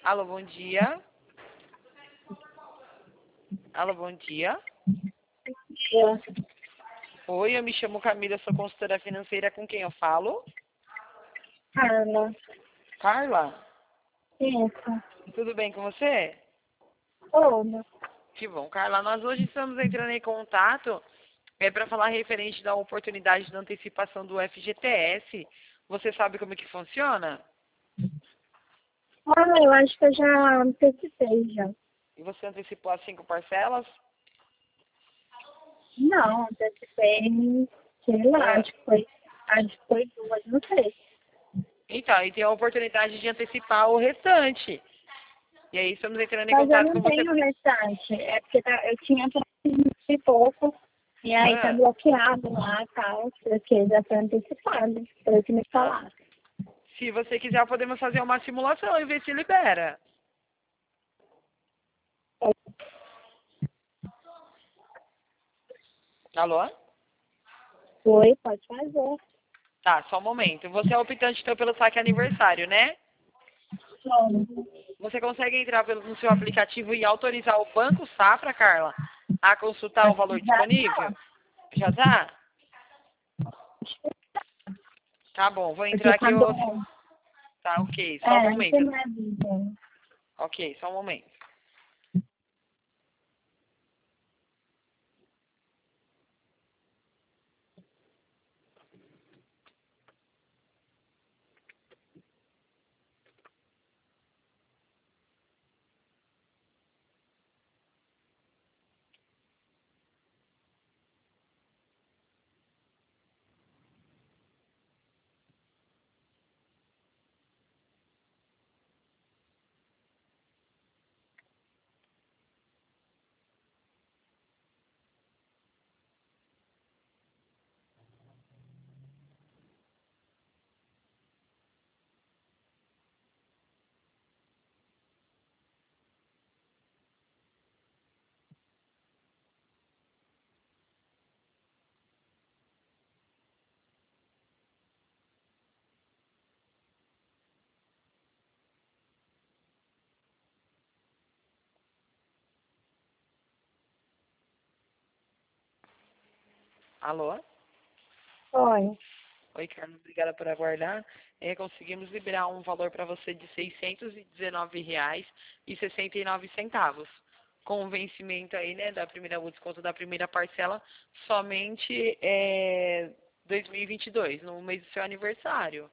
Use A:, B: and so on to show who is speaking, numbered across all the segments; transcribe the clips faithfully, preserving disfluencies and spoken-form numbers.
A: Alô, bom dia. Alô, bom dia. Oi, eu me chamo Camila, sou consultora financeira. Com quem eu falo?
B: Carla.
A: Carla?
B: Isso.
A: Tudo bem com você?
B: Olha.
A: Que bom, Carla. Nós hoje estamos entrando em contato é para falar referente da oportunidade de antecipação do F G T S. Você sabe como é que funciona?
B: Ah, eu acho que eu já antecipei já.
A: E você antecipou as cinco parcelas?
B: Não, antecipei, sei lá,
A: É.
B: acho que foi, acho que foi duas, não sei.
A: Então, e tem a oportunidade de antecipar o restante. E aí estamos entrando em
B: Mas eu
A: contato com
B: não
A: você.
B: tenho o restante. É porque tá, eu tinha e pouco, e aí tá
A: Ah,
B: bloqueado lá e tal, porque já foi antecipado, foi o que me
A: ah.
B: falaram.
A: Se você quiser, podemos fazer uma simulação e ver se libera. Alô?
B: Foi, pode fazer.
A: Tá, só um momento. Você é optante então pelo saque aniversário, né?
B: Bom,
A: Você consegue entrar pelo, no seu aplicativo e autorizar o Banco Safra, Carla, a consultar o
B: acho que
A: valor
B: já
A: disponível?
B: tá.
A: Já tá? Tá bom, vou entrar
B: Porque
A: aqui.
B: quando.
A: Eu... Tá, ok. Só um
B: É, você
A: momento.
B: não é vida.
A: Ok, só um momento. Alô?
B: Oi.
A: Oi, Carla, obrigada por aguardar. É, conseguimos liberar um valor para você de seiscentos e dezenove reais e sessenta e nove centavos. Com o vencimento aí, né, da primeira, o desconto da primeira parcela, somente é, dois mil e vinte e dois, no mês do seu aniversário.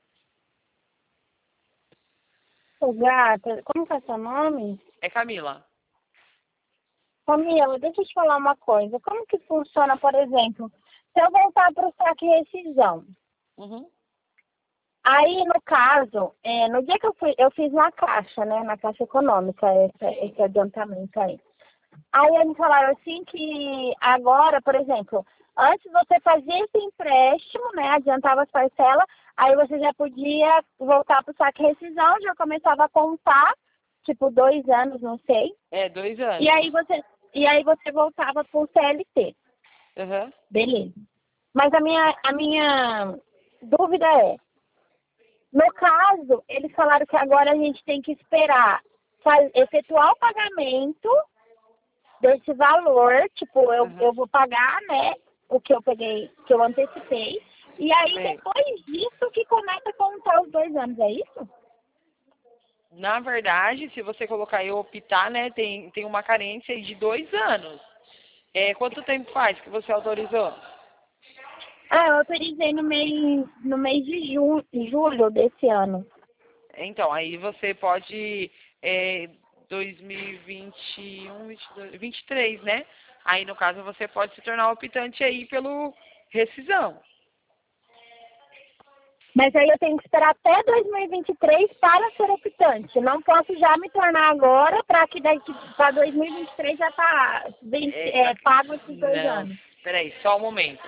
B: Ô, gata, como que é seu nome?
A: É, Camila?
B: Camila, deixa eu te falar uma coisa. Como que funciona, por exemplo, se eu voltar para o saque rescisão?
A: Uhum.
B: Aí, no caso, é, no dia que eu fui, eu fiz na Caixa, né? Na Caixa Econômica, esse,
A: Sim.
B: esse adiantamento aí. Aí eles falaram assim que agora, por exemplo, antes você fazia esse empréstimo, né? Adiantava as parcelas, aí você já podia voltar para o saque rescisão, já começava a contar, tipo, dois anos, não sei.
A: É, dois
B: E
A: anos.
B: aí você, e aí você voltava para o C L T.
A: Uhum.
B: Beleza. Mas a minha, a minha dúvida é, no caso, eles falaram que agora a gente tem que esperar faz, efetuar o pagamento desse valor, tipo, eu,
A: Uhum.
B: eu vou pagar, né, o que eu peguei, que eu antecipei, e aí
A: Sim.
B: depois disso que começa a contar os dois anos, é isso?
A: Na verdade, se você colocar e optar, né, tem, tem uma carência aí de dois anos. É, quanto tempo faz que você autorizou?
B: Ah, eu autorizei no mês, no mês de ju, julho desse ano.
A: Então, aí você pode, é, dois mil e vinte e um, vinte e dois, vinte e três, né? Aí, no caso, você pode se tornar optante aí pelo rescisão.
B: Mas aí eu tenho que esperar até dois mil e vinte e três para ser optante. Não posso já me tornar agora para que daqui para dois mil e vinte e três já tá vence-
A: É,
B: é, pago esses dois
A: não,
B: anos.
A: peraí, só um momento.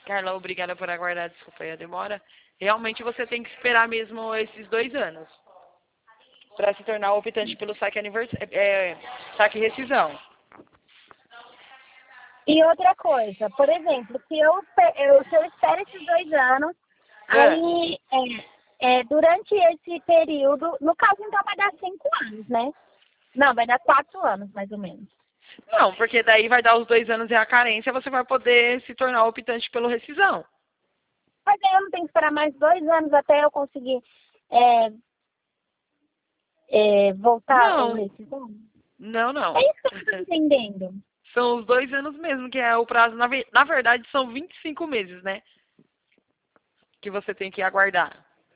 A: Carla, obrigada por aguardar, desculpa aí a demora. Realmente você tem que esperar mesmo esses dois anos para se tornar optante pelo saque aniversário, é, saque rescisão.
B: E outra coisa, por exemplo, se eu, pe- eu, se eu espero esses dois anos,
A: É.
B: aí é, é, durante esse período, no caso então vai dar cinco anos, né? Não, vai dar quatro anos, mais ou menos.
A: Não, porque daí vai dar os dois anos e a carência, você vai poder se tornar optante pelo rescisão.
B: Mas aí eu não tenho que esperar mais dois anos até eu conseguir é, é, voltar
A: Não.
B: ao rescisão?
A: Não, não.
B: É isso que eu estou entendendo.
A: São os dois anos mesmo, que é o prazo. Na, ve- na verdade, são vinte e cinco meses, né? Que você tem que aguardar.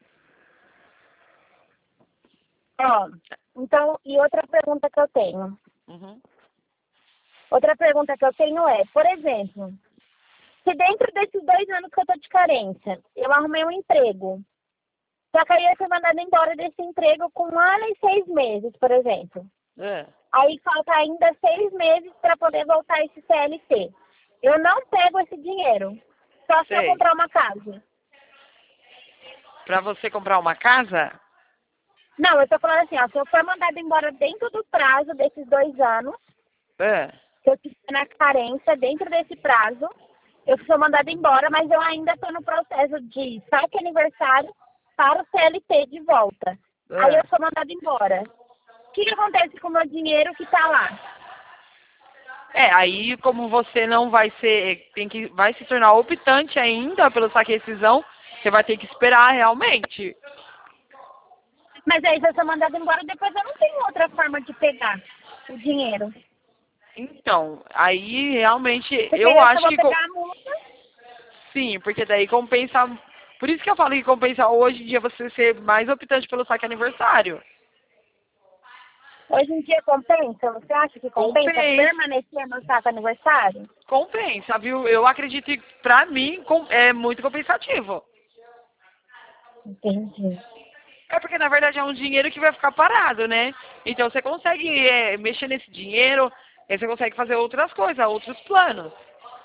B: Ó, então, e outra pergunta que eu tenho.
A: Uhum.
B: Outra pergunta que eu tenho é, por exemplo, se dentro desses dois anos que eu tô de carência, eu arrumei um emprego, só que aí eu fui mandada embora desse emprego com um ano e seis meses, por exemplo.
A: É.
B: Aí falta ainda seis meses para poder voltar esse C L T. Eu não pego esse dinheiro, só se eu
A: Sei.
B: comprar uma casa.
A: Pra você comprar uma casa?
B: Não, eu tô falando assim, ó, se eu for mandada embora dentro do prazo desses dois anos,
A: É.
B: se eu estiver na carência dentro desse prazo, eu sou mandada embora, mas eu ainda estou no processo de saque aniversário para o C L T de volta.
A: É.
B: Aí eu sou mandada embora. O que, que acontece com o meu dinheiro que está lá?
A: É, aí como você não vai ser, tem que, vai se tornar optante ainda pelo saque rescisão, você vai ter que esperar realmente.
B: Mas aí se eu sou mandada embora, depois eu não tenho outra forma de pegar o dinheiro.
A: Então, aí realmente
B: Porque
A: eu
B: eu só
A: acho
B: vou
A: que co-
B: pegar a multa.
A: sim, porque daí compensa. Por isso que eu falo que compensa hoje em dia você ser mais optante pelo saque aniversário.
B: Hoje em dia compensa? Você acha que compensa,
A: Compensa.
B: permanecer no saque aniversário?
A: Compensa, viu? Eu acredito que pra mim com- é muito compensativo.
B: Entendi.
A: É porque na verdade é um dinheiro que vai ficar parado, né? Então você consegue é, mexer nesse dinheiro, aí você consegue fazer outras coisas, outros planos,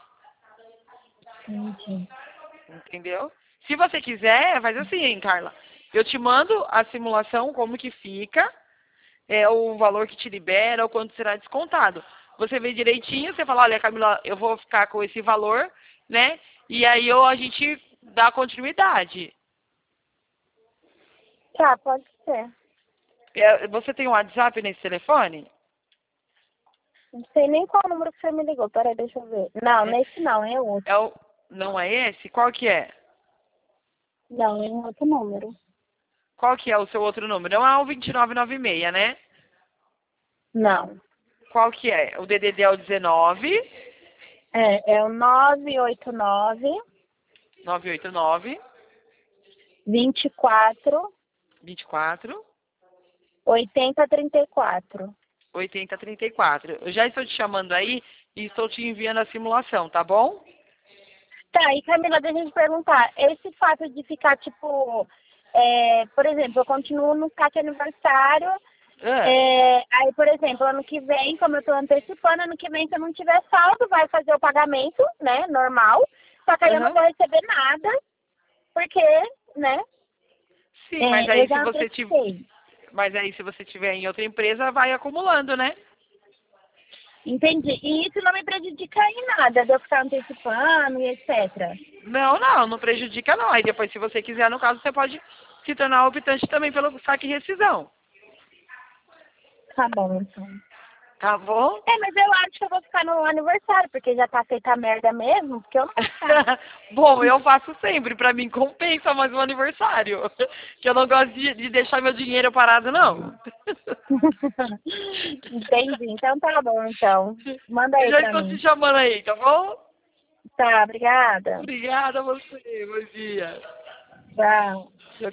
B: Entendi.
A: entendeu? Se você quiser, faz assim, Carla. Eu te mando a simulação, como que fica, é o valor que te libera, o quanto será descontado. Você vê direitinho, você fala, olha, Camila, eu vou ficar com esse valor, né? E aí eu, a gente dá continuidade.
B: Tá, pode ser.
A: É, você tem um WhatsApp nesse telefone?
B: Não sei nem qual número que você me ligou. Peraí, deixa eu ver. Não,
A: É,
B: nesse não, é outro.
A: é o, não é esse? Qual que é?
B: Não, é um outro número.
A: Qual que é o seu outro número? Não é o dois nove nove seis, né?
B: Não.
A: Qual que é? O D D D é o dezenove,
B: É, é o nove oito nove,
A: nove oito nove,
B: vinte e quatro,
A: vinte e quatro,
B: oitenta, trinta e quatro.
A: oitenta trinta e quatro. Eu já estou te chamando aí e estou te enviando a simulação, tá bom?
B: Tá, e Camila, deixa eu te perguntar. Esse fato de ficar, tipo, é, por exemplo, eu continuo no saque aniversário,
A: Ah,
B: é, aí, por exemplo, ano que vem, como eu tô antecipando, ano que vem, se eu não tiver saldo, vai fazer o pagamento, né, normal, só que aí eu não
A: aham.
B: vou receber nada, porque, né,
A: Sim, mas
B: é, eu
A: aí se
B: já
A: você tiver,
B: antecipei.
A: mas aí se você tiver em outra empresa, vai acumulando, né?
B: Entendi. E isso não me prejudica em nada, de eu ficar antecipando e etcétera.
A: Não, não, não prejudica não. Aí depois, se você quiser, no caso, você pode se tornar optante também pelo saque e rescisão.
B: Tá bom, então.
A: Tá bom?
B: É, mas eu acho que eu vou ficar no aniversário, porque já tá feita a merda mesmo, porque eu não vou ficar.
A: Bom, eu faço sempre. Pra mim compensa mais um aniversário. Que eu não gosto de, de deixar meu dinheiro parado, não.
B: Entendi. Então tá bom, então. Manda
A: Eu
B: aí
A: já
B: pra
A: estou te
B: mim.
A: chamando aí, tá bom?
B: Tá, obrigada.
A: Obrigada a você. Bom dia.
B: Tchau.